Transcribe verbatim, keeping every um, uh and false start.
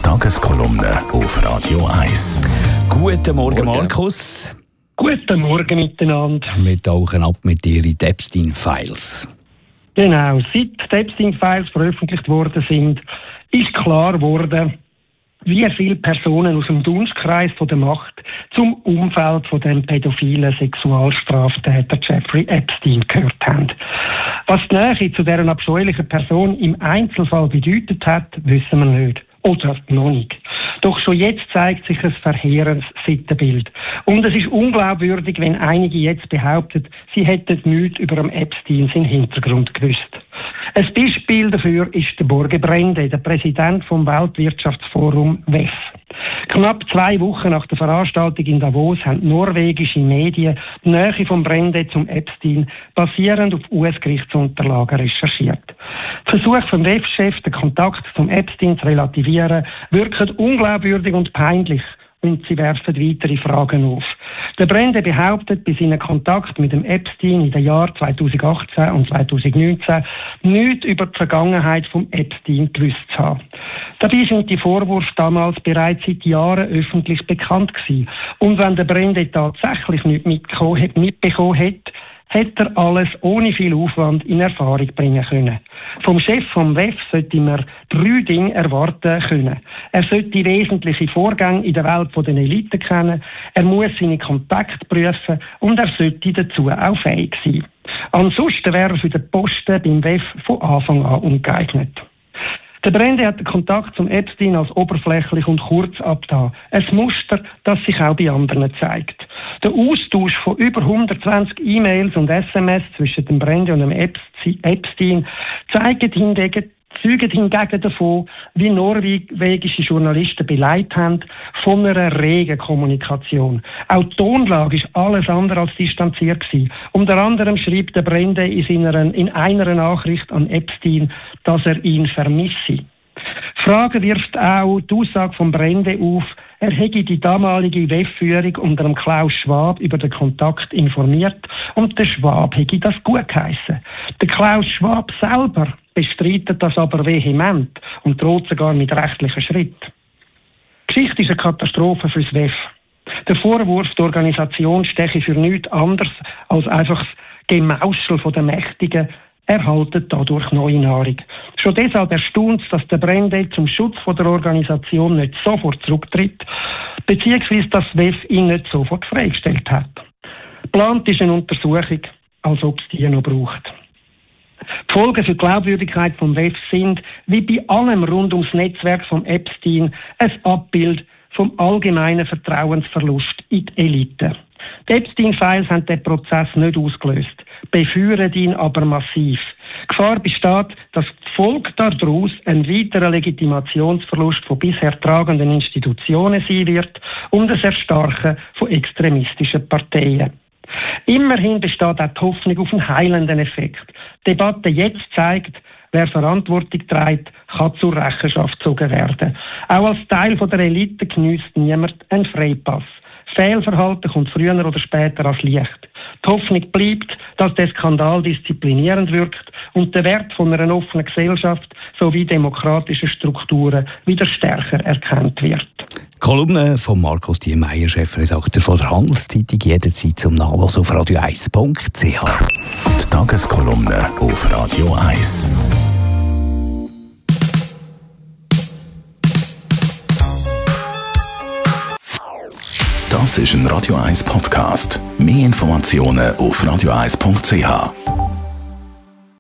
Tageskolumne auf Radio eins. Guten Morgen, Morgen. Markus. Guten Morgen miteinander. Wir tauchen ab mit dir in die Epstein-Files. Genau, seit die Epstein-Files veröffentlicht worden sind, ist klar geworden, wie viele Personen aus dem Dunstkreis von der Macht zum Umfeld von dem pädophilen Sexualstraftäter Jeffrey Epstein gehört haben. Was die Nähe zu dieser abscheulichen Person im Einzelfall bedeutet hat, wissen wir nicht. Oder noch nicht. Doch schon jetzt zeigt sich ein verheerendes Sittenbild. Und es ist unglaubwürdig, wenn einige jetzt behaupten, sie hätten nichts über den Epstein seinen Hintergrund gewusst. Ein Beispiel dafür ist der Borge Brende, der Präsident vom Weltwirtschaftsforum W E F. Knapp zwei Wochen nach der Veranstaltung in Davos haben norwegische Medien die Nähe von Brende zum Epstein basierend auf U S-Gerichtsunterlagen recherchiert. Die Versuche vom W E F-Chef, den Kontakt zum Epstein zu relativieren, wirken unglaubwürdig und peinlich. Und sie werfen weitere Fragen auf. Der Brende behauptet, bei seinem Kontakt mit dem Epstein in den Jahren zweitausendachtzehn und zweitausendneunzehn nichts über die Vergangenheit vom Epstein gewusst zu haben. Dabei sind die Vorwürfe damals bereits seit Jahren öffentlich bekannt gewesen. Und wenn der Brende tatsächlich nichts mitbekommen hätte, hätte er alles ohne viel Aufwand in Erfahrung bringen können. Vom Chef vom W E F sollte man drei Dinge erwarten können. Er sollte wesentliche Vorgänge in der Welt der Elite kennen, er muss seine Kontakte prüfen und er sollte dazu auch fähig sein. Ansonsten wäre er für den Posten beim W E F von Anfang an ungeeignet. Der Brende hat den Kontakt zum Epstein als oberflächlich und kurz abgetan. Ein Muster, das sich auch bei anderen zeigt. Der Austausch von über hundertzwanzig E-Mails und S M S zwischen dem Brende und dem Epstein zeigt hingegen, zeugen hingegen davon, wie norwegische Journalisten beleidigt haben, von einer regen Kommunikation. Auch die Tonlage ist alles andere als distanziert gewesen. Unter anderem schreibt der Brende in, seiner, in einer Nachricht an Epstein, dass er ihn vermisse. Frage wirft auch die Aussage von Brende auf, er hätte die damalige W E F-Führung unter dem Klaus Schwab über den Kontakt informiert und der Schwab hätte das gut geheissen. Der Klaus Schwab selber bestreitet das aber vehement und droht sogar mit rechtlichen Schritten. Die Geschichte ist eine Katastrophe für das W E F. Der Vorwurf, die Organisation steche für nichts anderes als einfach das Gemauschel der Mächtigen, erhalten dadurch neue Nahrung. Schon deshalb erstaunt es, dass der Brende zum Schutz von der Organisation nicht sofort zurücktritt, beziehungsweise dass W E F ihn nicht sofort freigestellt hat. Geplant ist eine Untersuchung, als ob es die noch braucht. Die Folgen für die Glaubwürdigkeit vom W E F sind, wie bei allem rund ums Netzwerk vom Epstein, ein Abbild vom allgemeinen Vertrauensverlust in die Elite. Die Epstein-Files haben den Prozess nicht ausgelöst, befeuern ihn aber massiv. Die Gefahr besteht, dass die Folge daraus ein weiterer Legitimationsverlust von bisher tragenden Institutionen sein wird und das Erstarken von extremistischen Parteien. Immerhin besteht auch die Hoffnung auf einen heilenden Effekt. Die Debatte jetzt zeigt, wer Verantwortung trägt, kann zur Rechenschaft gezogen werden. Auch als Teil der Elite geniesst niemand einen Freipass. Fehlverhalten kommt früher oder später als Licht. Die Hoffnung bleibt, dass der Skandal disziplinierend wirkt und der Wert von einer offenen Gesellschaft sowie demokratischen Strukturen wieder stärker erkannt wird. Kolumne von Markus Diemeyer, Chefredakteur von der Handelszeitung, jederzeit zum Nachlesen auf radio eins punkt c h. Die Tageskolumne auf Radio eins. Das ist ein Radio eins Podcast. Mehr Informationen auf radio eins punkt c h.